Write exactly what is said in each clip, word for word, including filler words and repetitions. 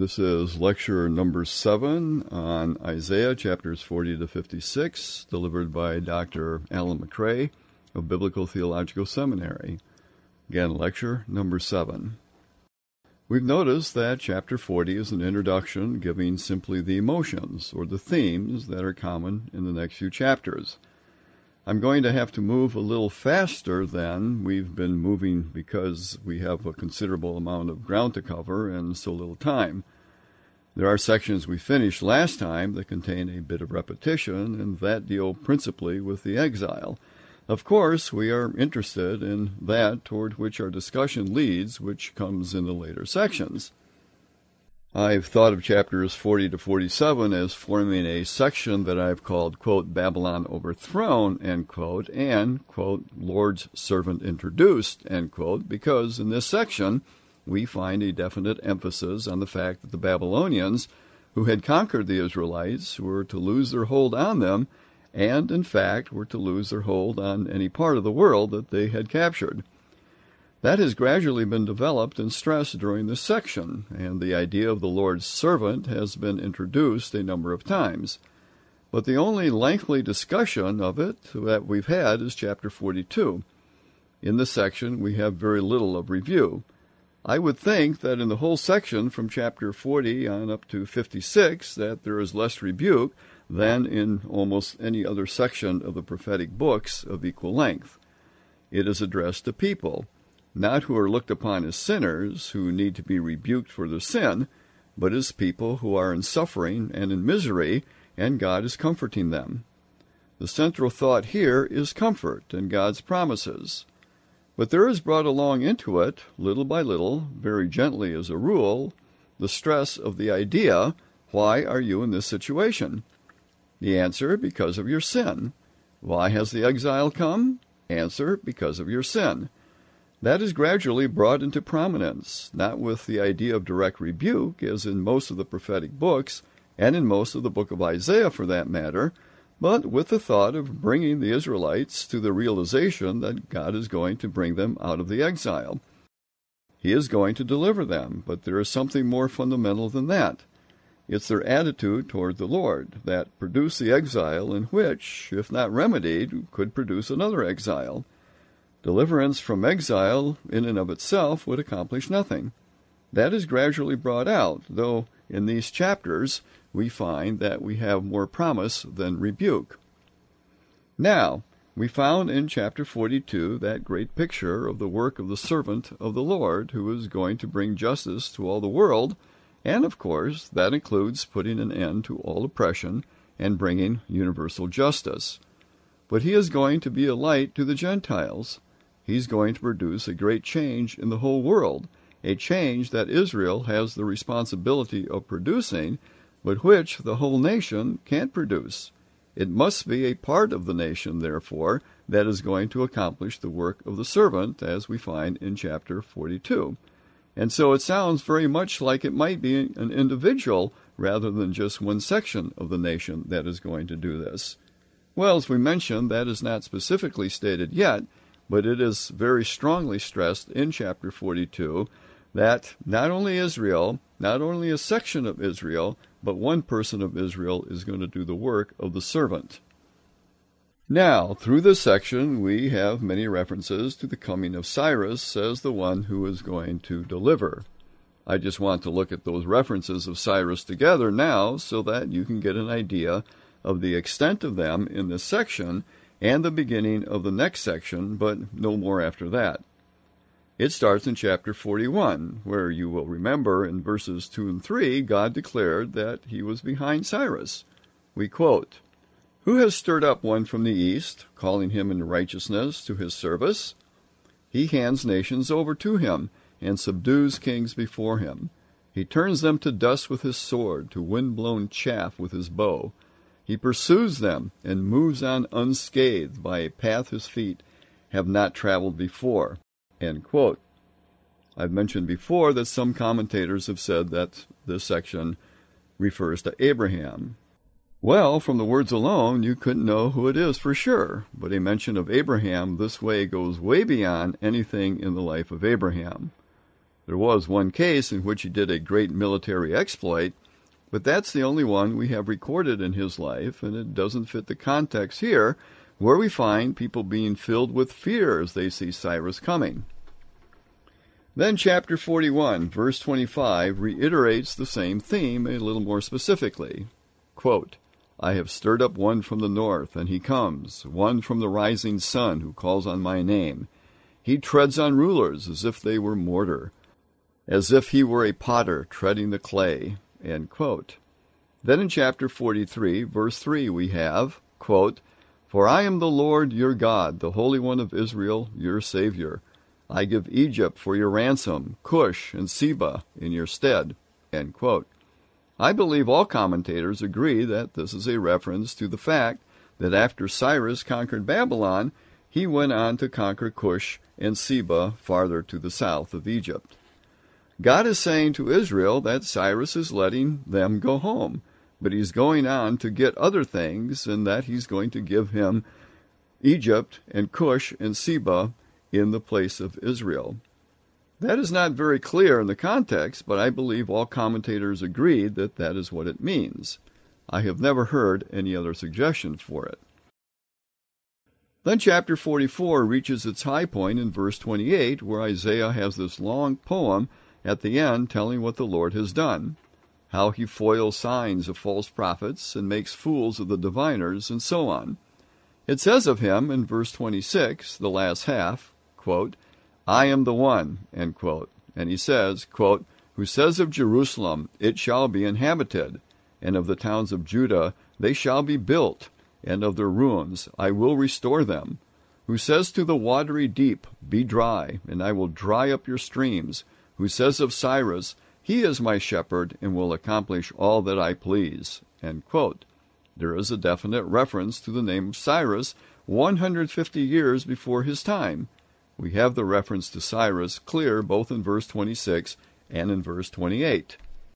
This is lecture number seven on Isaiah chapters forty to fifty-six, delivered by Doctor Alan McCrae of Biblical Theological Seminary. Again, lecture number seven. We've noticed that chapter forty is an introduction giving simply the emotions or the themes that are common in the next few chapters. I'm going to have to move a little faster than we've been moving because we have a considerable amount of ground to cover and so little time. There are sections we finished last time that contain a bit of repetition and that deal principally with the exile. Of course, we are interested in that toward which our discussion leads, which comes in the later sections. I've thought of chapters forty to forty-seven as forming a section that I've called, quote, Babylon Overthrown, end quote, and, quote, Lord's Servant Introduced, end quote, because in this section we find a definite emphasis on the fact that the Babylonians, who had conquered the Israelites, were to lose their hold on them, and, in fact, were to lose their hold on any part of the world that they had captured. That has gradually been developed and stressed during this section, and the idea of the Lord's servant has been introduced a number of times. But the only lengthy discussion of it that we've had is chapter forty-two. In this section, we have very little of review. I would think that in the whole section from chapter forty on up to fifty-six that there is less rebuke than in almost any other section of the prophetic books of equal length. It is addressed to people, not who are looked upon as sinners, who need to be rebuked for their sin, but as people who are in suffering and in misery, and God is comforting them. The central thought here is comfort and God's promises. But there is brought along into it, little by little, very gently as a rule, the stress of the idea, why are you in this situation? The answer, because of your sin. Why has the exile come? Answer, because of your sin. That is gradually brought into prominence, not with the idea of direct rebuke, as in most of the prophetic books, and in most of the book of Isaiah for that matter, but with the thought of bringing the Israelites to the realization that God is going to bring them out of the exile. He is going to deliver them, but there is something more fundamental than that. It's their attitude toward the Lord that produced the exile in which, if not remedied, could produce another exile. Deliverance from exile in and of itself would accomplish nothing. That is gradually brought out, though in these chapters we find that we have more promise than rebuke. Now, we found in chapter forty-two that great picture of the work of the servant of the Lord who is going to bring justice to all the world, and of course that includes putting an end to all oppression and bringing universal justice. But he is going to be a light to the Gentiles. He's going to produce a great change in the whole world, a change that Israel has the responsibility of producing, but which the whole nation can't produce. It must be a part of the nation, therefore, that is going to accomplish the work of the servant, as we find in chapter forty-two. And so it sounds very much like it might be an individual rather than just one section of the nation that is going to do this. Well, as we mentioned, that is not specifically stated yet, but it is very strongly stressed in chapter forty-two that not only Israel, not only a section of Israel, but one person of Israel is going to do the work of the servant. Now, through this section, we have many references to the coming of Cyrus as the one who is going to deliver. I just want to look at those references of Cyrus together now so that you can get an idea of the extent of them in this section and the beginning of the next section, but no more after that. It starts in chapter forty-one, where you will remember in verses two and three, God declared that he was behind Cyrus. We quote, "Who has stirred up one from the east, calling him in righteousness to his service? He hands nations over to him, and subdues kings before him. He turns them to dust with his sword, to wind-blown chaff with his bow. He pursues them and moves on unscathed by a path his feet have not traveled before." End quote. I've mentioned before that some commentators have said that this section refers to Abraham. Well, from the words alone, you couldn't know who it is for sure, but a mention of Abraham this way goes way beyond anything in the life of Abraham. There was one case in which he did a great military exploit, but that's the only one we have recorded in his life, and it doesn't fit the context here, where we find people being filled with fear as they see Cyrus coming. Then chapter forty-one, verse twenty-five, reiterates the same theme a little more specifically. Quote, I have stirred up one from the north, and he comes, one from the rising sun who calls on my name. He treads on rulers as if they were mortar, as if he were a potter treading the clay. End quote. Then in chapter forty-three, verse three, we have, quote, For I am the Lord your God, the Holy One of Israel, your Savior. I give Egypt for your ransom, Cush and Seba in your stead. End quote. I believe all commentators agree that this is a reference to the fact that after Cyrus conquered Babylon, he went on to conquer Cush and Seba farther to the south of Egypt. God is saying to Israel that Cyrus is letting them go home, but he's going on to get other things, and that he's going to give him Egypt and Cush and Seba in the place of Israel. That is not very clear in the context, but I believe all commentators agreed that that is what it means. I have never heard any other suggestion for it. Then chapter forty-four reaches its high point in verse twenty-eight, where Isaiah has this long poem at the end telling what the Lord has done, how he foils signs of false prophets and makes fools of the diviners, and so on. It says of him in verse twenty-six, the last half, quote, I am the one, end quote. And he says, quote, who says of Jerusalem, it shall be inhabited, and of the towns of Judah, they shall be built, and of their ruins I will restore them. Who says to the watery deep, be dry, and I will dry up your streams. Who says of Cyrus, he is my shepherd, and will accomplish all that I please. End quote. There is a definite reference to the name of Cyrus one hundred fifty years before his time. We have the reference to Cyrus clear both in verse twenty-six and in verse twenty-eight.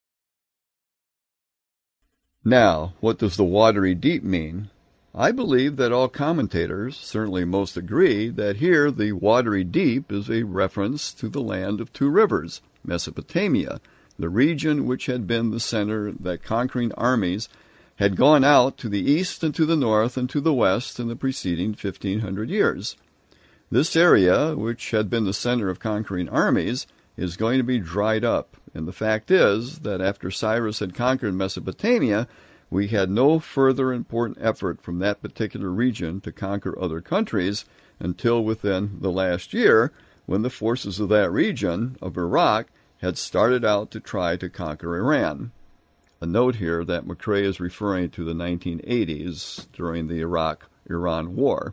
Now, what does the watery deep mean? I believe that all commentators, certainly most agree, that here the watery deep is a reference to the land of two rivers, Mesopotamia, the region which had been the center that conquering armies had gone out to the east and to the north and to the west in the preceding fifteen hundred years. This area, which had been the center of conquering armies, is going to be dried up, and the fact is that after Cyrus had conquered Mesopotamia, we had no further important effort from that particular region to conquer other countries until within the last year, when the forces of that region, of Iraq, had started out to try to conquer Iran. A note here that McCrae is referring to the nineteen eighties during the Iraq-Iran War.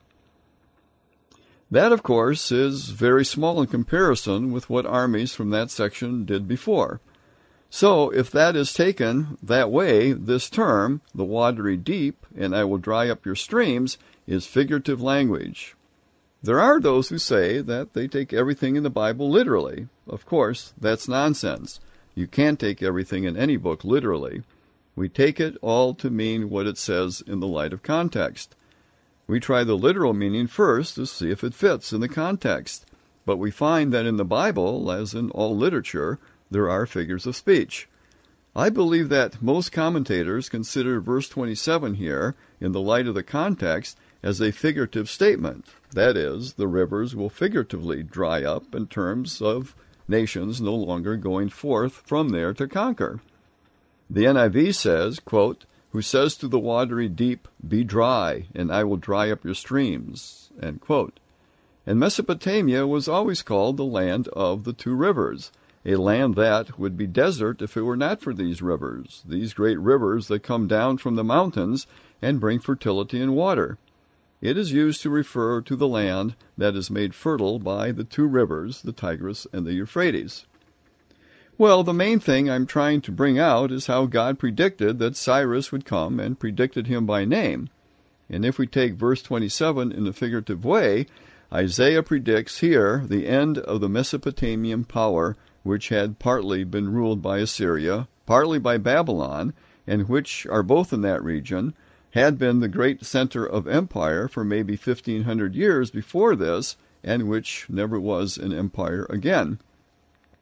That, of course, is very small in comparison with what armies from that section did before. So, if that is taken that way, this term, the watery deep, and I will dry up your streams, is figurative language. There are those who say that they take everything in the Bible literally. Of course, that's nonsense. You can't take everything in any book literally. We take it all to mean what it says in the light of context. We try the literal meaning first to see if it fits in the context. But we find that in the Bible, as in all literature, there are figures of speech. I believe that most commentators consider verse twenty-seven here, in the light of the context, as a figurative statement. That is, the rivers will figuratively dry up in terms of nations no longer going forth from there to conquer. The N I V says, quote, who says to the watery deep, be dry, and I will dry up your streams, end quote. And Mesopotamia was always called the land of the two rivers, a land that would be desert if it were not for these rivers, these great rivers that come down from the mountains and bring fertility and water. It is used to refer to the land that is made fertile by the two rivers, the Tigris and the Euphrates. Well, the main thing I'm trying to bring out is how God predicted that Cyrus would come and predicted him by name. And if we take verse twenty-seven in a figurative way, Isaiah predicts here the end of the Mesopotamian power, which had partly been ruled by Assyria, partly by Babylon, and which are both in that region, had been the great center of empire for maybe fifteen hundred years before this, and which never was an empire again.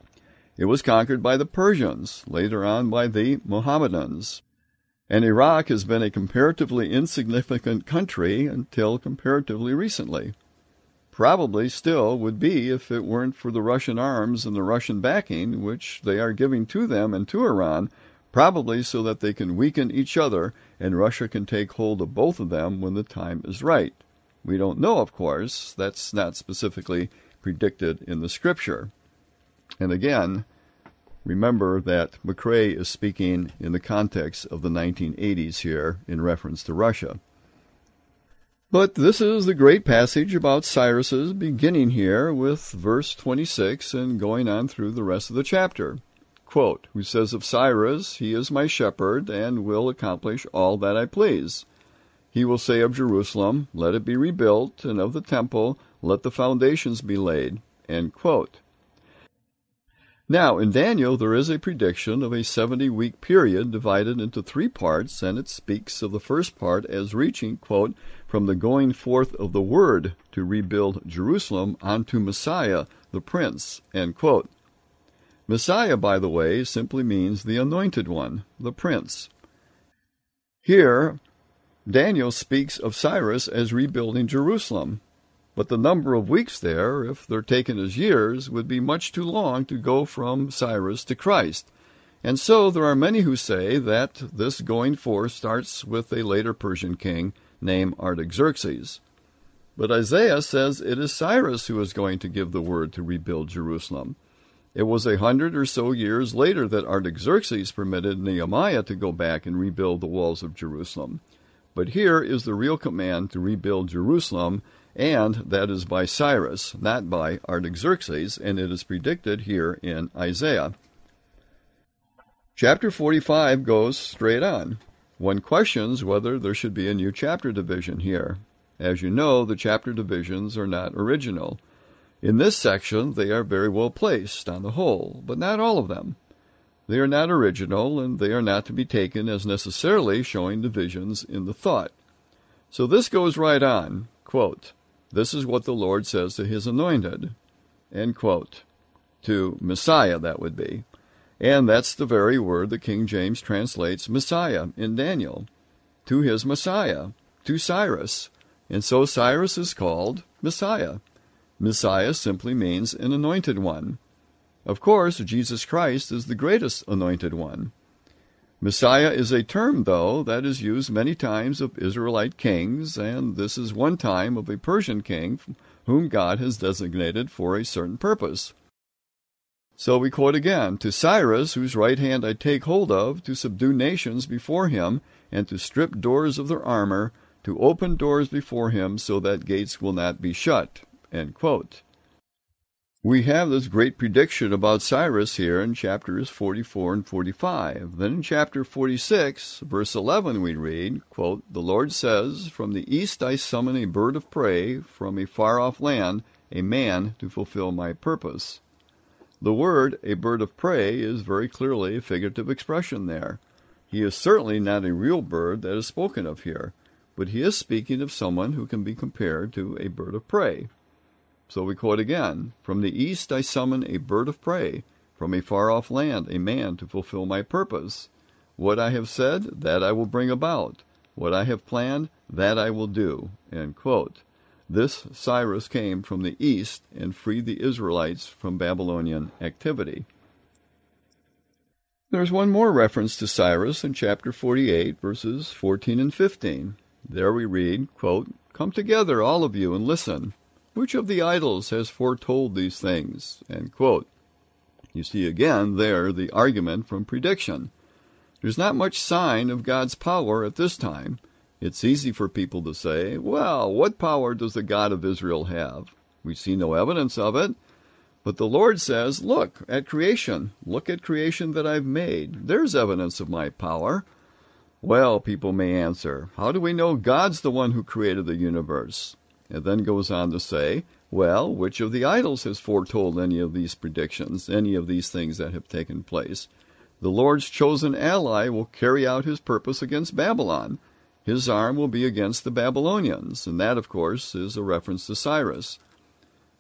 It was conquered by the Persians, later on by the Mohammedans. And Iraq has been a comparatively insignificant country until comparatively recently. Probably still would be if it weren't for the Russian arms and the Russian backing, which they are giving to them and to Iran, probably so that they can weaken each other and Russia can take hold of both of them when the time is right. We don't know, of course. That's not specifically predicted in the Scripture. And again, remember that McCrae is speaking in the context of the nineteen eighties here in reference to Russia. But this is the great passage about Cyrus's, beginning here with verse twenty-six and going on through the rest of the chapter. Quote, who says of Cyrus, he is my shepherd and will accomplish all that I please. He will say of Jerusalem, let it be rebuilt, and of the temple, let the foundations be laid. End quote. Now, in Daniel, there is a prediction of a seventy-week period divided into three parts, and it speaks of the first part as reaching, quote, from the going forth of the word to rebuild Jerusalem unto Messiah, the Prince, end quote. Messiah, by the way, simply means the anointed one, the Prince. Here, Daniel speaks of Cyrus as rebuilding Jerusalem. But the number of weeks there, if they're taken as years, would be much too long to go from Cyrus to Christ. And so there are many who say that this going forth starts with a later Persian king named Artaxerxes. But Isaiah says it is Cyrus who is going to give the word to rebuild Jerusalem. It was a hundred or so years later that Artaxerxes permitted Nehemiah to go back and rebuild the walls of Jerusalem. But here is the real command to rebuild Jerusalem, and that is by Cyrus, not by Artaxerxes, and it is predicted here in Isaiah. Chapter forty-five goes straight on. One questions whether there should be a new chapter division here. As you know, the chapter divisions are not original. In this section, they are very well placed on the whole, but not all of them. They are not original, and they are not to be taken as necessarily showing divisions in the thought. So this goes right on, quote, this is what the Lord says to his anointed, end quote, to Messiah, that would be. And that's the very word the King James translates Messiah in Daniel, to his Messiah, to Cyrus. And so Cyrus is called Messiah. Messiah simply means an anointed one. Of course, Jesus Christ is the greatest anointed one. Messiah is a term, though, that is used many times of Israelite kings, and this is one time of a Persian king whom God has designated for a certain purpose. So we quote again, to Cyrus, whose right hand I take hold of, to subdue nations before him, and to strip doors of their armor, to open doors before him, so that gates will not be shut. End quote. We have this great prediction about Cyrus here in chapters forty-four and forty-five. Then in chapter forty-six, verse eleven, we read, quote, the Lord says, from the east I summon a bird of prey, from a far-off land, a man to fulfill my purpose. The word, a bird of prey, is very clearly a figurative expression there. He is certainly not a real bird that is spoken of here, but he is speaking of someone who can be compared to a bird of prey. So we quote again, from the east I summon a bird of prey, from a far-off land a man to fulfill my purpose. What I have said, that I will bring about. What I have planned, that I will do. End quote. This Cyrus came from the east and freed the Israelites from Babylonian activity. There's one more reference to Cyrus in chapter forty-eight, verses fourteen and fifteen. There we read, quote, come together, all of you, and listen. Which of the idols has foretold these things? End quote. You see again there the argument from prediction. There's not much sign of God's power at this time. It's easy for people to say, well, what power does the God of Israel have? We see no evidence of it. But the Lord says, look at creation. Look at creation that I've made. There's evidence of my power. Well, people may answer, how do we know God's the one who created the universe? It then goes on to say, well, which of the idols has foretold any of these predictions, any of these things that have taken place? The Lord's chosen ally will carry out his purpose against Babylon. His arm will be against the Babylonians, and that, of course, is a reference to Cyrus.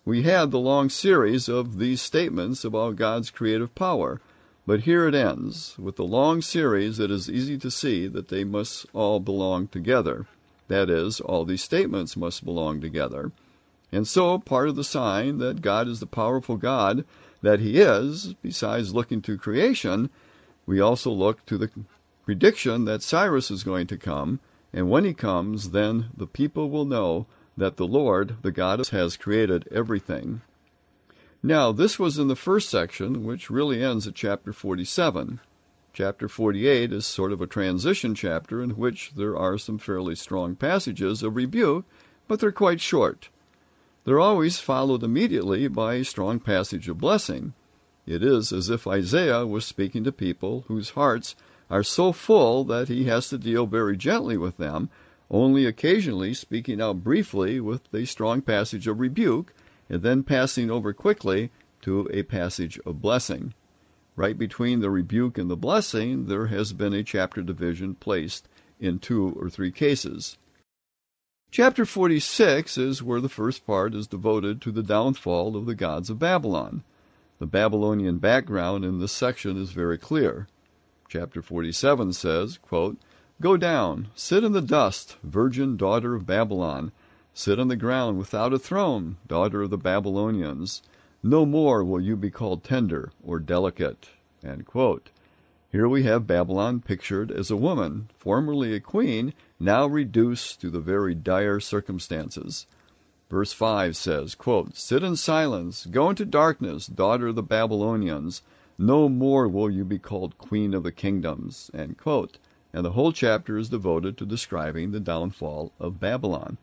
We had the long series of these statements about God's creative power, but here it ends. With the long series, it is easy to see that they must all belong together. That is, all these statements must belong together. And so, part of the sign that God is the powerful God that He is, besides looking to creation, we also look to the prediction that Cyrus is going to come, and when he comes, then the people will know that the Lord, the God, has created everything. Now, this was in the first section, which really ends at chapter forty-seven. Chapter forty-eight is sort of a transition chapter in which there are some fairly strong passages of rebuke, but they're quite short. They're always followed immediately by a strong passage of blessing. It is as if Isaiah was speaking to people whose hearts are so full that he has to deal very gently with them, only occasionally speaking out briefly with a strong passage of rebuke, and then passing over quickly to a passage of blessing. Right between the rebuke and the blessing, there has been a chapter division placed in two or three cases. Chapter forty-six is where the first part is devoted to the downfall of the gods of Babylon. The Babylonian background in this section is very clear. Chapter forty-seven says, quote, "Go down, sit in the dust, virgin daughter of Babylon. Sit on the ground without a throne, daughter of the Babylonians. No more will you be called tender or delicate." End quote. Here we have Babylon pictured as a woman, formerly a queen, now reduced to the very dire circumstances. Verse five says, quote, "Sit in silence, go into darkness, daughter of the Babylonians. No more will you be called queen of the kingdoms." End quote. And the whole chapter is devoted to describing the downfall of Babylon.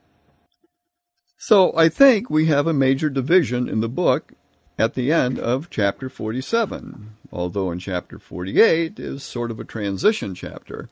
So I think we have a major division in the book at the end of chapter forty-seven, although in chapter forty-eight is sort of a transition chapter.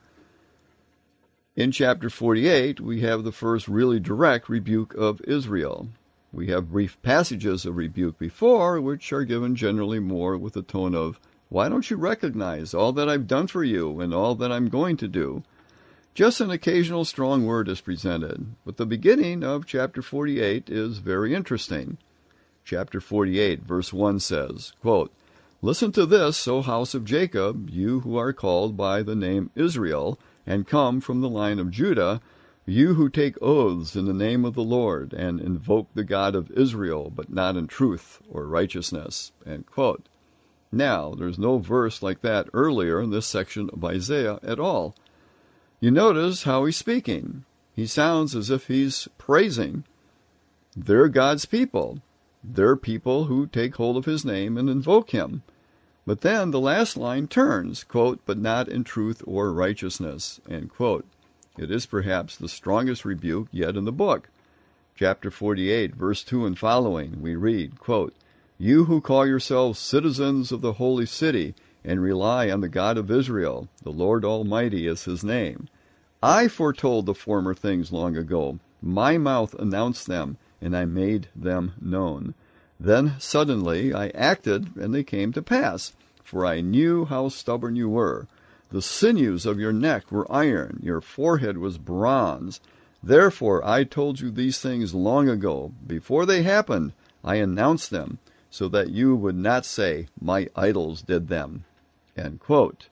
In chapter forty-eight, we have the first really direct rebuke of Israel. We have brief passages of rebuke before, which are given generally more with the tone of, "Why don't you recognize all that I've done for you and all that I'm going to do?" Just an occasional strong word is presented, but the beginning of chapter forty-eight is very interesting. Chapter forty-eight, verse one says, quote, "Listen to this, O house of Jacob, you who are called by the name Israel, and come from the line of Judah, you who take oaths in the name of the Lord, and invoke the God of Israel, but not in truth or righteousness." End quote. Now, there's no verse like that earlier in this section of Isaiah at all. You notice how he's speaking. He sounds as if he's praising. They're God's people. They're people who take hold of his name and invoke him. But then the last line turns, quote, "but not in truth or righteousness." End quote. It is perhaps the strongest rebuke yet in the book. Chapter forty-eight, verse two and following, we read, quote, "You who call yourselves citizens of the holy city and rely on the God of Israel, the Lord Almighty is his name. I foretold the former things long ago. My mouth announced them, and I made them known. Then suddenly I acted, and they came to pass, for I knew how stubborn you were. The sinews of your neck were iron, your forehead was bronze. Therefore I told you these things long ago. Before they happened, I announced them, so that you would not say, 'My idols did them.'" End quote.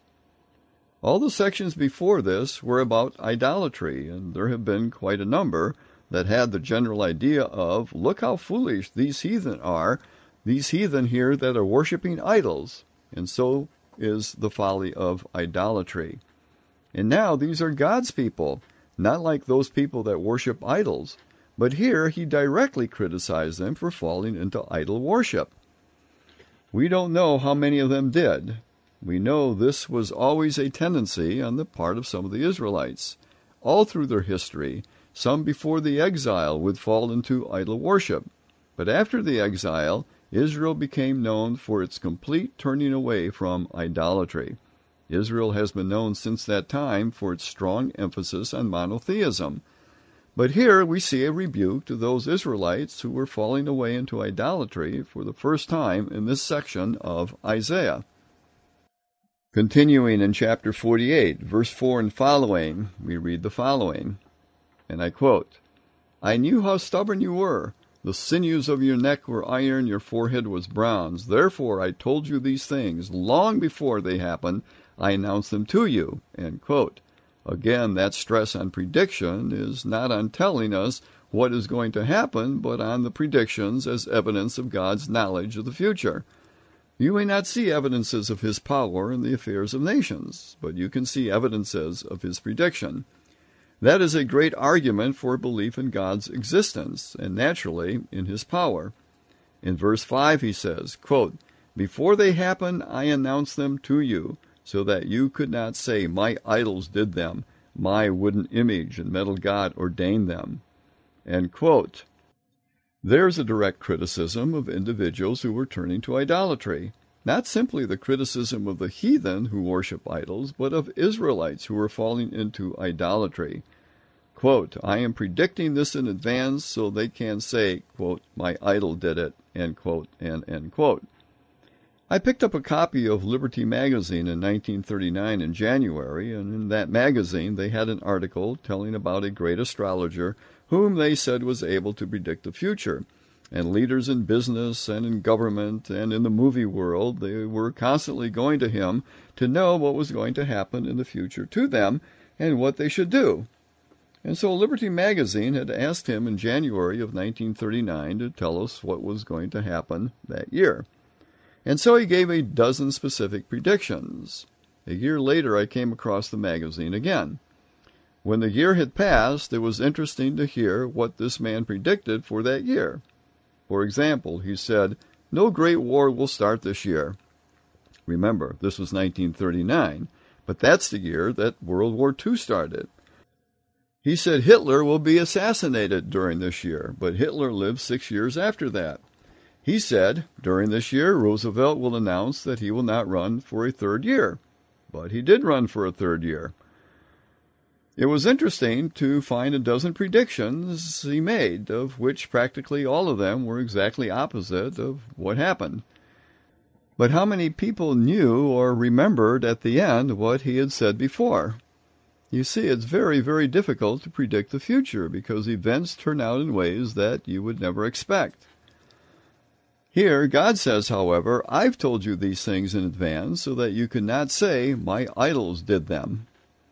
All the sections before this were about idolatry, and there have been quite a number that had the general idea of, look how foolish these heathen are, these heathen here that are worshiping idols, and so is the folly of idolatry. And now these are God's people, not like those people that worship idols, but here he directly criticized them for falling into idol worship. We don't know how many of them did. We know this was always a tendency on the part of some of the Israelites. All through their history, some before the exile would fall into idol worship. But after the exile, Israel became known for its complete turning away from idolatry. Israel has been known since that time for its strong emphasis on monotheism. But here we see a rebuke to those Israelites who were falling away into idolatry for the first time in this section of Isaiah. Continuing in chapter forty-eight, verse four and following, we read the following, and I quote, "I knew how stubborn you were. The sinews of your neck were iron, your forehead was bronze. Therefore I told you these things long before they happened. I announced them to you." End quote. Again, that stress on prediction is not on telling us what is going to happen, but on the predictions as evidence of God's knowledge of the future. You may not see evidences of his power in the affairs of nations, but you can see evidences of his prediction. That is a great argument for belief in God's existence, and naturally in his power. In verse five he says, quote, "Before they happen, I announced them to you, so that you could not say, 'My idols did them, my wooden image and metal god ordained them.'" End quote. There's a direct criticism of individuals who were turning to idolatry. Not simply the criticism of the heathen who worship idols, but of Israelites who were falling into idolatry. Quote, "I am predicting this in advance so they can say," quote, "my idol did it," end quote, and end quote. I picked up a copy of Liberty Magazine in nineteen thirty-nine in January, and in that magazine they had an article telling about a great astrologer whom they said was able to predict the future. And leaders in business and in government and in the movie world, they were constantly going to him to know what was going to happen in the future to them and what they should do. And so Liberty Magazine had asked him in January of nineteen thirty-nine to tell us what was going to happen that year. And so he gave a dozen specific predictions. A year later, I came across the magazine again. When the year had passed, it was interesting to hear what this man predicted for that year. For example, he said, "No great war will start this year." Remember, this was nineteen thirty-nine, but that's the year that World War Two started. He said Hitler will be assassinated during this year, but Hitler lived six years after that. He said, during this year, Roosevelt will announce that he will not run for a third year, but he did run for a third year. It was interesting to find a dozen predictions he made, of which practically all of them were exactly opposite of what happened. But how many people knew or remembered at the end what he had said before? You see, it's very, very difficult to predict the future because events turn out in ways that you would never expect. Here, God says, however, "I've told you these things in advance so that you could not say, 'My idols did them.'"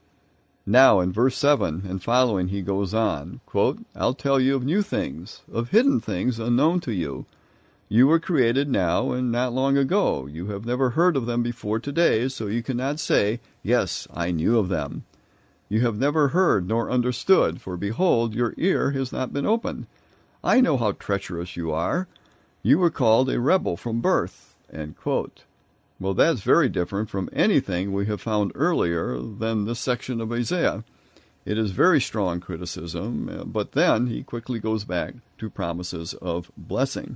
Now, in verse seven and following, he goes on, quote, "I'll tell you of new things, of hidden things unknown to you. You were created now and not long ago. You have never heard of them before today, so you cannot say, 'Yes, I knew of them.' You have never heard nor understood, for behold, your ear has not been opened. I know how treacherous you are. You were called a rebel from birth." End quote. Well, that's very different from anything we have found earlier than this section of Isaiah. It is very strong criticism, but then he quickly goes back to promises of blessing.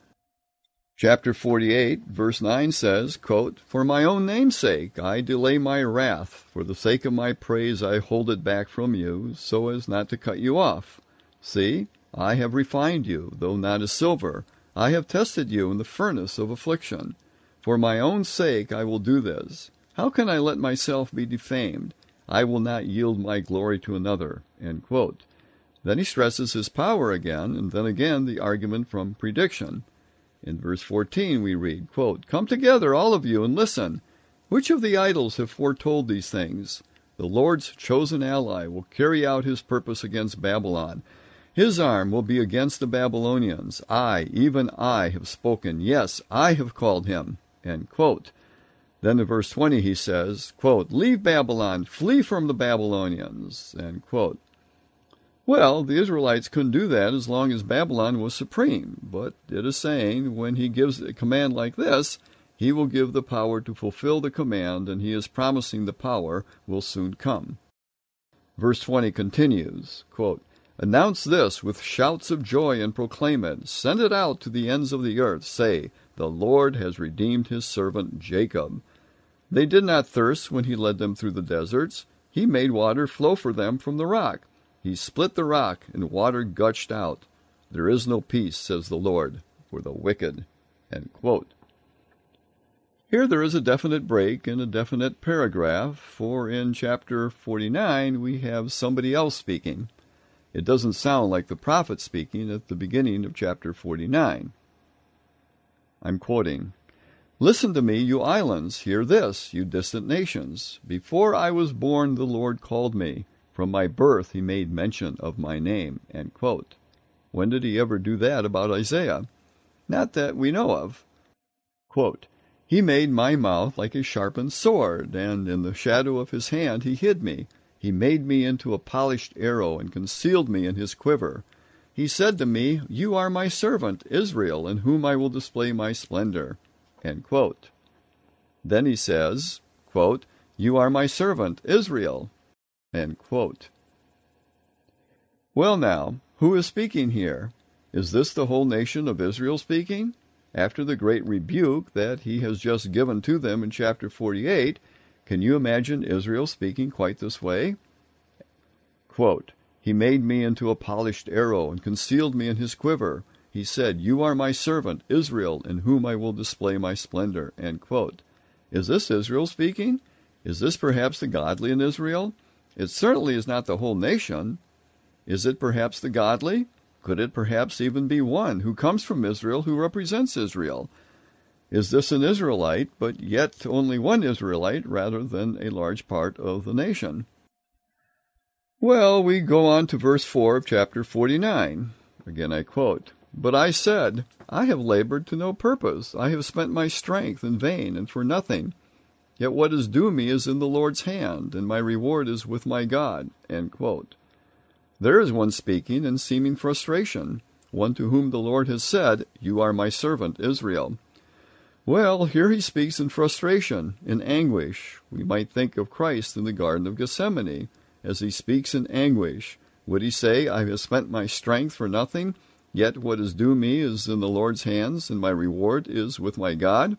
Chapter forty-eight, verse nine says, quote, "For my own name's sake I delay my wrath. For the sake of my praise I hold it back from you, so as not to cut you off. See, I have refined you, though not as silver. I have tested you in the furnace of affliction. For my own sake I will do this. How can I let myself be defamed? I will not yield my glory to another." End quote. Then he stresses his power again, and then again the argument from prediction. In verse fourteen we read, quote, "Come together, all of you, and listen. Which of the idols have foretold these things? The Lord's chosen ally will carry out his purpose against Babylon. His arm will be against the Babylonians. I, even I, have spoken. Yes, I have called him." End quote. Then in verse twenty he says, quote, "Leave Babylon, flee from the Babylonians." End quote. Well, the Israelites couldn't do that as long as Babylon was supreme, but it is saying when he gives a command like this, he will give the power to fulfill the command, and he is promising the power will soon come. Verse twenty continues, quote, "Announce this with shouts of joy and proclaim it. Send it out to the ends of the earth. Say, the Lord has redeemed his servant Jacob. They did not thirst when he led them through the deserts. He made water flow for them from the rock. He split the rock, and water gushed out. There is no peace, says the Lord, for the wicked." End quote. Here there is a definite break in a definite paragraph, for in chapter forty-nine we have somebody else speaking. It doesn't sound like the prophet speaking at the beginning of chapter forty-nine. I'm quoting, "Listen to me, you islands. Hear this, you distant nations. Before I was born, the Lord called me. From my birth, he made mention of my name." End quote. When did he ever do that about Isaiah? Not that we know of. Quote, "He made my mouth like a sharpened sword, and in the shadow of his hand he hid me. He made me into a polished arrow and concealed me in his quiver. He said to me, 'You are my servant, Israel, in whom I will display my splendor.'" End quote. Then he says, quote, "You are my servant, Israel." End quote. Well now, who is speaking here? Is this the whole nation of Israel speaking? After the great rebuke that he has just given to them in chapter forty-eight, can you imagine Israel speaking quite this way? Quote, "He made me into a polished arrow and concealed me in his quiver. He said, 'You are my servant, Israel, in whom I will display my splendor.'" End quote. Is this Israel speaking? Is this perhaps the godly in Israel? It certainly is not the whole nation. Is it perhaps the godly? Could it perhaps even be one who comes from Israel who represents Israel? Is this an Israelite, but yet only one Israelite rather than a large part of the nation? Well, we go on to verse four of chapter forty-nine. Again I quote, "But I said, I have labored to no purpose. I have spent my strength in vain and for nothing. Yet what is due me is in the Lord's hand, and my reward is with my God." End quote. There is one speaking in seeming frustration, one to whom the Lord has said, "You are my servant, Israel." Well, here he speaks in frustration, in anguish. We might think of Christ in the Garden of Gethsemane. As he speaks in anguish, would he say, "I have spent my strength for nothing, yet what is due me is in the Lord's hands, and my reward is with my God"?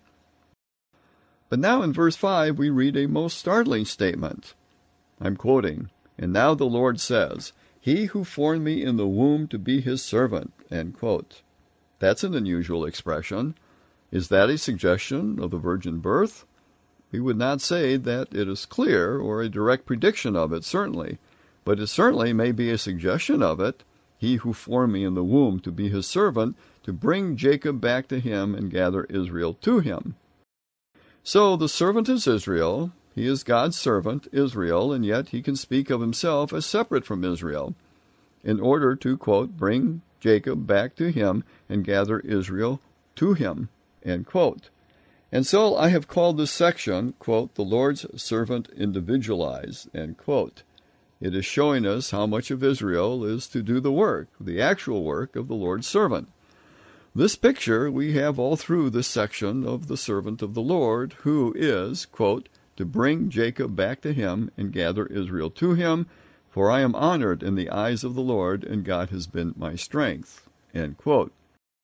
But now in verse five we read a most startling statement. I'm quoting, "And now the Lord says, 'He who formed me in the womb to be his servant.'" End quote. That's an unusual expression. Is that a suggestion of the virgin birth? We would not say that it is clear or a direct prediction of it, certainly, but it certainly may be a suggestion of it. He who formed me in the womb to be his servant, to bring Jacob back to him and gather Israel to him. So the servant is Israel. He is God's servant, Israel, and yet he can speak of himself as separate from Israel in order to, quote, "bring Jacob back to him and gather Israel to him." End quote. And so I have called this section, quote, "The Lord's Servant Individualized," end quote. It is showing us how much of Israel is to do the work, the actual work of the Lord's servant. This picture we have all through this section of the servant of the Lord, who is, quote, "to bring Jacob back to him and gather Israel to him, for I am honored in the eyes of the Lord, and God has been my strength." End quote.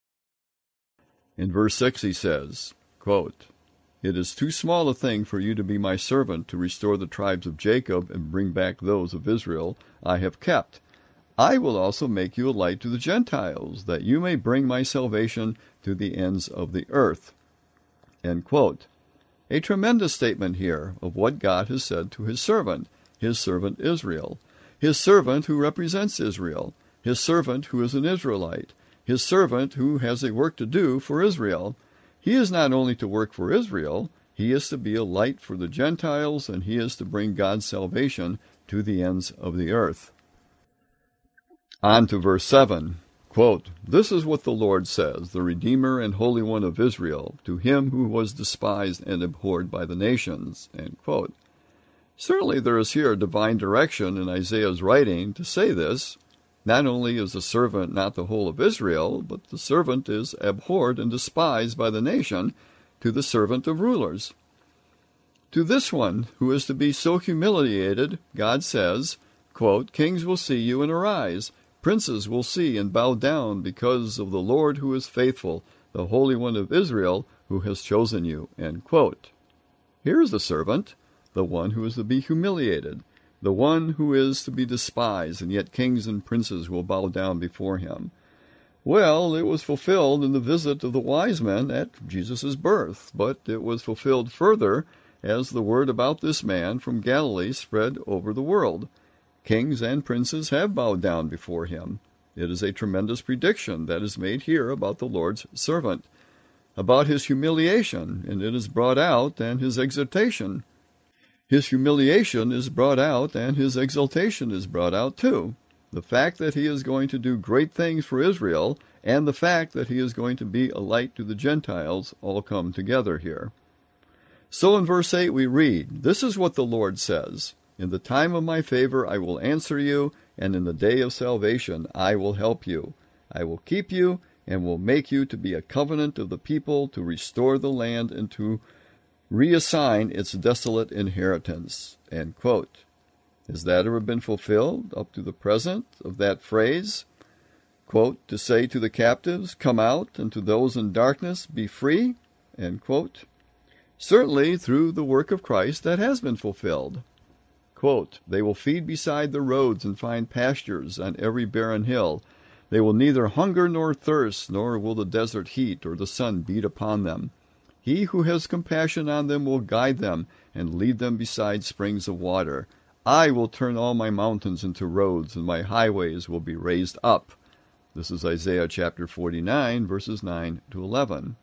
In verse six he says, quote, "It is too small a thing for you to be my servant to restore the tribes of Jacob and bring back those of Israel I have kept. I will also make you a light to the Gentiles, that you may bring my salvation to the ends of the earth." End quote. A tremendous statement here of what God has said to his servant, his servant Israel, his servant who represents Israel, his servant who is an Israelite, his servant who has a work to do for Israel. He is not only to work for Israel, he is to be a light for the Gentiles, and he is to bring God's salvation to the ends of the earth. On to verse seven. Quote, "This is what the Lord says, the Redeemer and Holy One of Israel, to him who was despised and abhorred by the nations." End quote. Certainly there is here a divine direction in Isaiah's writing to say this. Not only is the servant not the whole of Israel, but the servant is abhorred and despised by the nation, to the servant of rulers. To this one who is to be so humiliated, God says, quote, "Kings will see you and arise. Princes will see and bow down because of the Lord who is faithful, the Holy One of Israel who has chosen you." End quote. Here is the servant, the one who is to be humiliated, the one who is to be despised, and yet kings and princes will bow down before him. Well, it was fulfilled in the visit of the wise men at Jesus' birth, but it was fulfilled further as the word about this man from Galilee spread over the world. Kings and princes have bowed down before him. It is a tremendous prediction that is made here about the Lord's servant, about his humiliation, and it is brought out, and his exaltation. His humiliation is brought out, and his exaltation is brought out too. The fact that he is going to do great things for Israel, and the fact that he is going to be a light to the Gentiles, all come together here. So in verse eight we read, "This is what the Lord says, In the time of my favor I will answer you, and in the day of salvation I will help you. I will keep you, and will make you to be a covenant of the people, to restore the land, and to reassign its desolate inheritance." End quote. Has that ever been fulfilled up to the present of that phrase? Quote, "To say to the captives, come out, and to those in darkness, be free." End quote. Certainly, through the work of Christ, that has been fulfilled. Quote, "They will feed beside the roads and find pastures on every barren hill. They will neither hunger nor thirst, nor will the desert heat or the sun beat upon them. He who has compassion on them will guide them and lead them beside springs of water. I will turn all my mountains into roads, and my highways will be raised up." This is Isaiah chapter forty-nine, verses nine to eleven.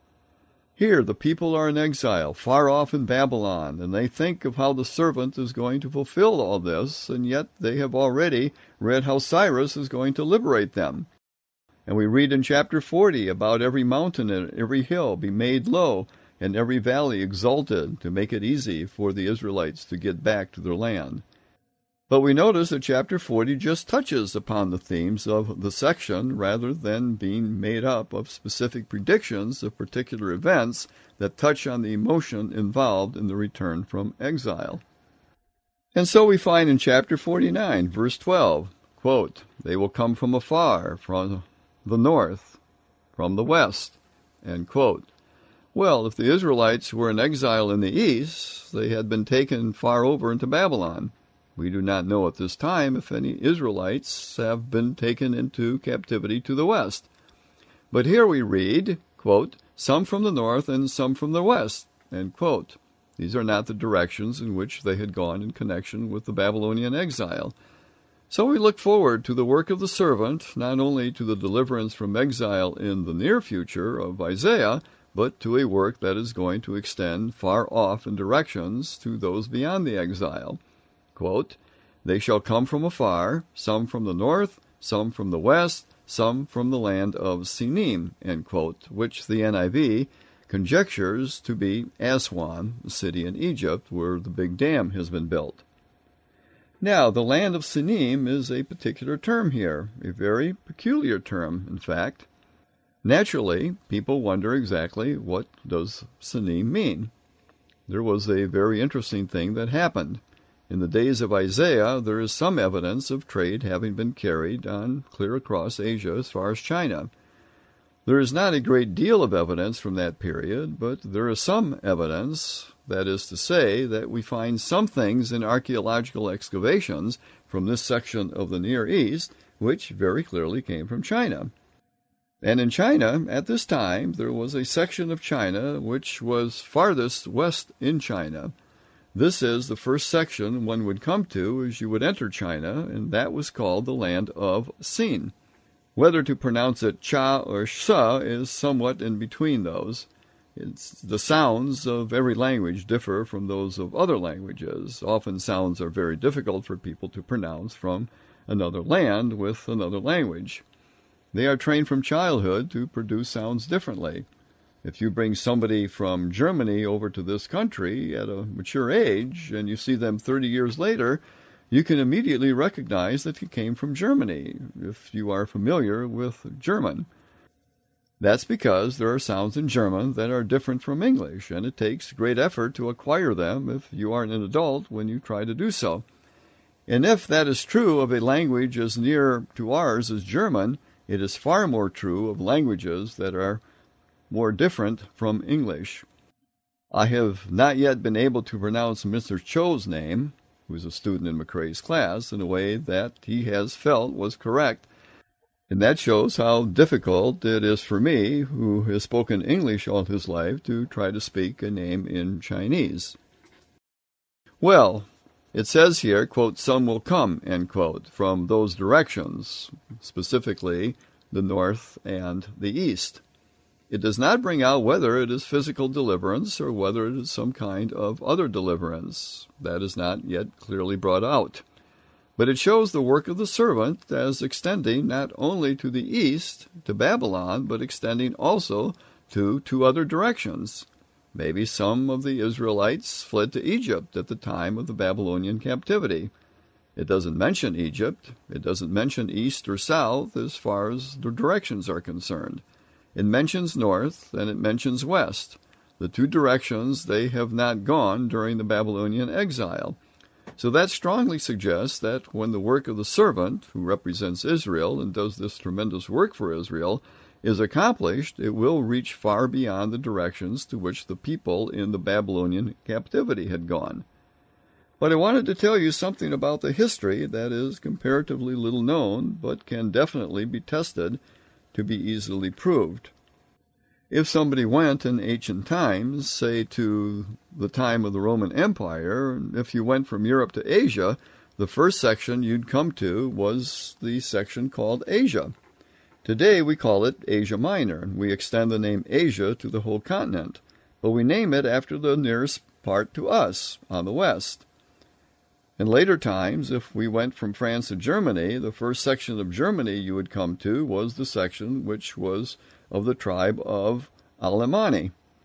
Here the people are in exile, far off in Babylon, and they think of how the servant is going to fulfill all this, and yet they have already read how Cyrus is going to liberate them. And we read in chapter forty about every mountain and every hill be made low, and every valley exalted, to make it easy for the Israelites to get back to their land. But we notice that chapter forty just touches upon the themes of the section rather than being made up of specific predictions of particular events that touch on the emotion involved in the return from exile. And so we find in chapter forty-nine, verse twelve, quote, "They will come from afar, from the north, from the west." End quote. Well, if the Israelites were in exile in the east, they had been taken far over into Babylon. We do not know at this time if any Israelites have been taken into captivity to the west. But here we read, quote, "Some from the north and some from the west." End quote. These are not the directions in which they had gone in connection with the Babylonian exile. So we look forward to the work of the servant, not only to the deliverance from exile in the near future of Isaiah, but to a work that is going to extend far off in directions to those beyond the exile. Quote, "They shall come from afar, some from the north, some from the west, some from the land of Sinim," end quote, which the N I V conjectures to be Aswan, the city in Egypt where the big dam has been built. Now, the land of Sinim is a particular term here, a very peculiar term, in fact. Naturally, people wonder exactly what does Sinim mean. There was a very interesting thing that happened. In the days of Isaiah, there is some evidence of trade having been carried on clear across Asia as far as China. There is not a great deal of evidence from that period, but there is some evidence, that is to say, that we find some things in archaeological excavations from this section of the Near East, which very clearly came from China. And in China, at this time, there was a section of China which was farthest west in China. This is the first section one would come to as you would enter China, and that was called the land of Sin. Whether to pronounce it Cha or Sha is somewhat in between those. It's, the sounds of every language differ from those of other languages. Often sounds are very difficult for people to pronounce from another land with another language. They are trained from childhood to produce sounds differently. If you bring somebody from Germany over to this country at a mature age and you see them thirty years later, you can immediately recognize that he came from Germany, if you are familiar with German. That's because there are sounds in German that are different from English, and it takes great effort to acquire them if you aren't an adult when you try to do so. And if that is true of a language as near to ours as German, it is far more true of languages that are more different from English. I have not yet been able to pronounce Mister Cho's name, who is a student in McCrae's class, in a way that he has felt was correct. And that shows how difficult it is for me, who has spoken English all his life, to try to speak a name in Chinese. Well, It says here, quote, some will come, end quote, from those directions, specifically the north and the east. It does not bring out whether it is physical deliverance or whether it is some kind of other deliverance. That is not yet clearly brought out. But it shows the work of the servant as extending not only to the east, to Babylon, but extending also to two other directions. Maybe some of the Israelites fled to Egypt at the time of the Babylonian captivity. It doesn't mention Egypt. It doesn't mention east or south as far as the directions are concerned. It mentions north and it mentions west. The two directions they have not gone during the Babylonian exile. So that strongly suggests that when the work of the servant, who represents Israel and does this tremendous work for Israel, is accomplished, it will reach far beyond the directions to which the people in the Babylonian captivity had gone. But I wanted to tell you something about the history that is comparatively little known, but can definitely be tested to be easily proved. If somebody went in ancient times, say to the time of the Roman Empire, if you went from Europe to Asia, the first section you'd come to was the section called Asia. Today we call it Asia Minor, and we extend the name Asia to the whole continent, but we name it after the nearest part to us, on the west. In later times, if we went from France to Germany, the first section of Germany you would come to was the section which was of the tribe of Alemanni.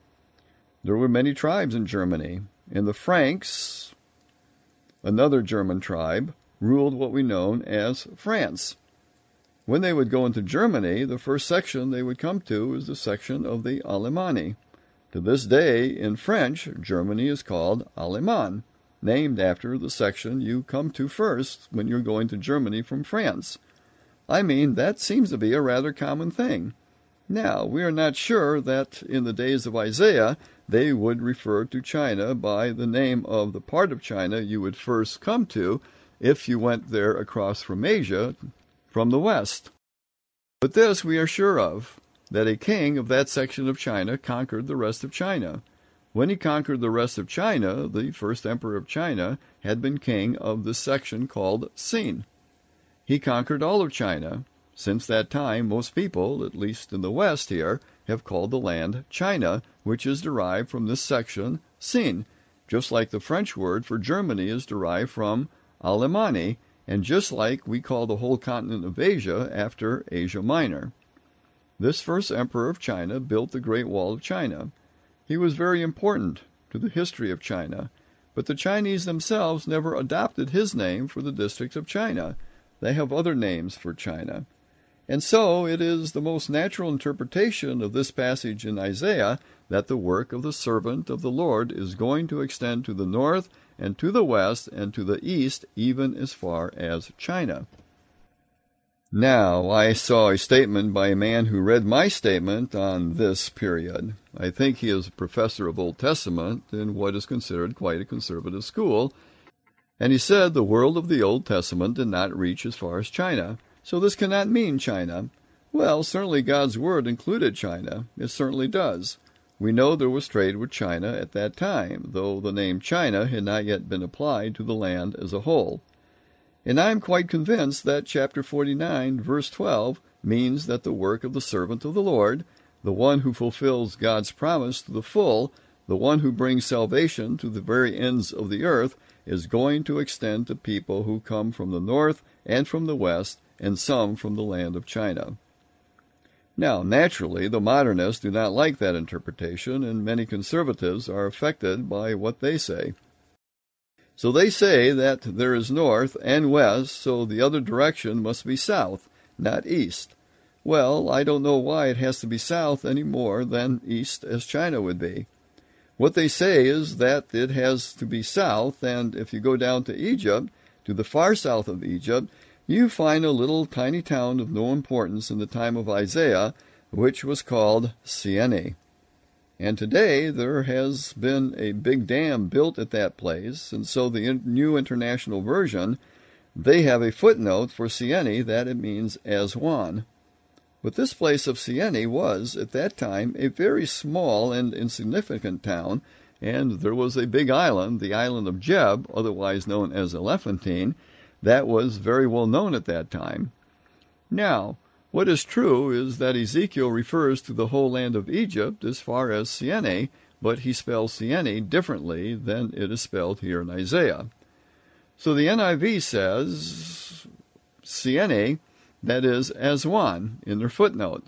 There were many tribes in Germany, and the Franks, another German tribe, ruled what we know as France. When they would go into Germany, the first section they would come to is the section of the Alemanni. To this day, in French, Germany is called Allemand, named after the section you come to first when you're going to Germany from France. I mean, that seems to be a rather common thing. Now, we are not sure that in the days of Isaiah they would refer to China by the name of the part of China you would first come to if you went there across from Asia from the west. But this we are sure of, that a king of that section of China conquered the rest of China. When he conquered the rest of China, the first emperor of China had been king of this section called Xin. He conquered all of China. Since that time, most people, at least in the West here, have called the land China, which is derived from this section, Xin, just like the French word for Germany is derived from Alemanni, and just like we call the whole continent of Asia after Asia Minor. This first emperor of China built the Great Wall of China. He was very important to the history of China, but the Chinese themselves never adopted his name for the districts of China. They have other names for China. And so it is the most natural interpretation of this passage in Isaiah that the work of the servant of the Lord is going to extend to the north and to the west and to the east, even as far as China. Now, I saw a statement by a man who read my statement on this period. I think he is a professor of Old Testament in what is considered quite a conservative school, and he said the world of the Old Testament did not reach as far as China. So this cannot mean China. Well, certainly God's word included China. It certainly does. We know there was trade with China at that time, though the name China had not yet been applied to the land as a whole. And I am quite convinced that chapter forty-nine, verse twelve, means that the work of the servant of the Lord, the one who fulfills God's promise to the full, the one who brings salvation to the very ends of the earth, is going to extend to people who come from the north and from the west, and some from the land of China. Now, naturally, the modernists do not like that interpretation, and many conservatives are affected by what they say. So they say that there is north and west, so the other direction must be south, not east. Well, I don't know why it has to be south any more than east as China would be. What they say is that it has to be south, and if you go down to Egypt, to the far south of Egypt, you find a little tiny town of no importance in the time of Isaiah, which was called Syene. And today there has been a big dam built at that place, and so the New International Version, they have a footnote for Syene that it means Aswan. But this place of Syene was, at that time, a very small and insignificant town, and there was a big island, the island of Geb, otherwise known as Elephantine, that was very well known at that time. Now, what is true is that Ezekiel refers to the whole land of Egypt as far as Syene, but he spells Syene differently than it is spelled here in Isaiah. So the N I V says Syene, that is Aswan, in their footnote.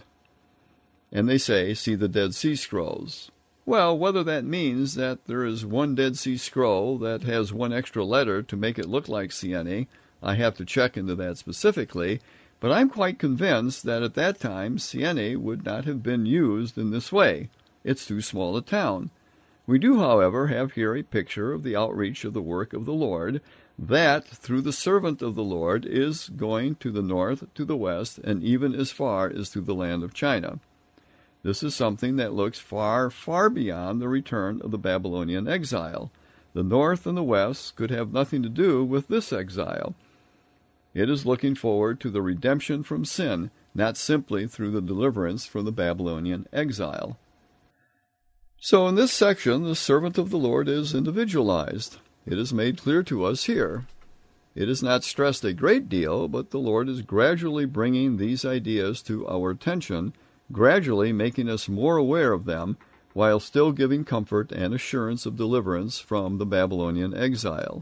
And they say, see the Dead Sea Scrolls. Well, whether that means that there is one Dead Sea Scroll that has one extra letter to make it look like Syene, I have to check into that specifically, but I'm quite convinced that at that time Syene would not have been used in this way. It's too small a town. We do, however, have here a picture of the outreach of the work of the Lord, that, through the servant of the Lord, is going to the north, to the west, and even as far as to the land of China. This is something that looks far, far beyond the return of the Babylonian exile. The north and the west could have nothing to do with this exile. It is looking forward to the redemption from sin, not simply through the deliverance from the Babylonian exile. So in this section, the servant of the Lord is individualized. It is made clear to us here. It is not stressed a great deal, but the Lord is gradually bringing these ideas to our attention, gradually making us more aware of them, while still giving comfort and assurance of deliverance from the Babylonian exile.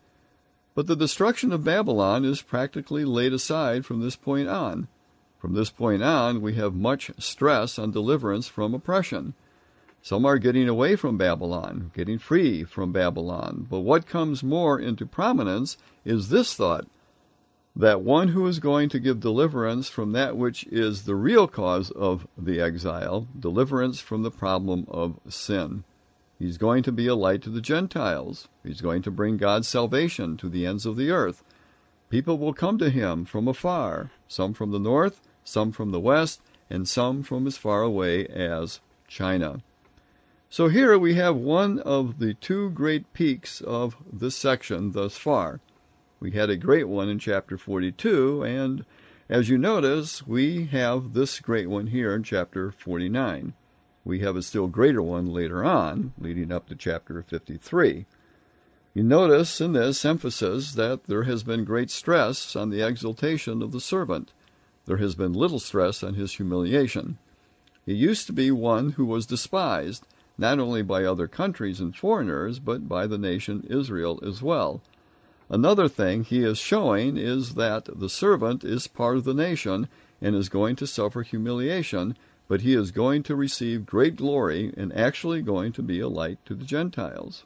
But the destruction of Babylon is practically laid aside from this point on. From this point on, we have much stress on deliverance from oppression. Some are getting away from Babylon, getting free from Babylon. But what comes more into prominence is this thought, that one who is going to give deliverance from that which is the real cause of the exile, deliverance from the problem of sin. He's going to be a light to the Gentiles. He's going to bring God's salvation to the ends of the earth. People will come to him from afar, some from the north, some from the west, and some from as far away as China. So here we have one of the two great peaks of this section thus far. We had a great one in chapter forty-two, and as you notice, we have this great one here in chapter forty-nine. We have a still greater one later on, leading up to chapter fifty-three. You notice in this emphasis that there has been great stress on the exaltation of the servant. There has been little stress on his humiliation. He used to be one who was despised, not only by other countries and foreigners, but by the nation Israel as well. Another thing he is showing is that the servant is part of the nation and is going to suffer humiliation, but he is going to receive great glory and actually going to be a light to the Gentiles.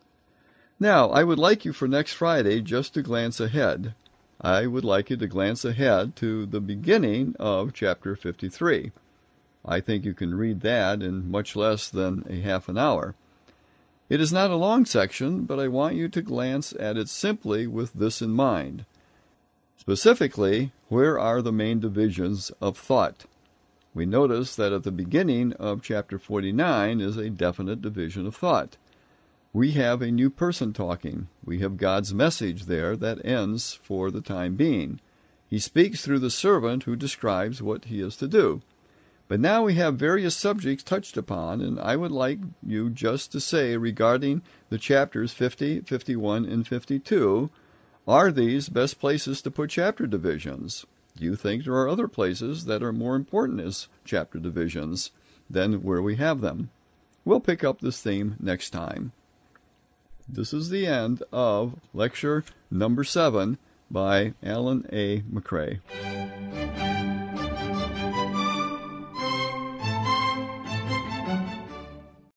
Now, I would like you for next Friday just to glance ahead. I would like you to glance ahead to the beginning of chapter fifty-three. I think you can read that in much less than a half an hour. It is not a long section, but I want you to glance at it simply with this in mind. Specifically, where are the main divisions of thought? We notice that at the beginning of chapter forty-nine is a definite division of thought. We have a new person talking. We have God's message there that ends for the time being. He speaks through the servant who describes what he is to do. But now we have various subjects touched upon, and I would like you just to say regarding the chapters fifty, fifty-one, and fifty-two, are these best places to put chapter divisions? Do you think there are other places that are more important as chapter divisions than where we have them? We'll pick up this theme next time. This is the end of lecture number seven by Alan A. McCrae.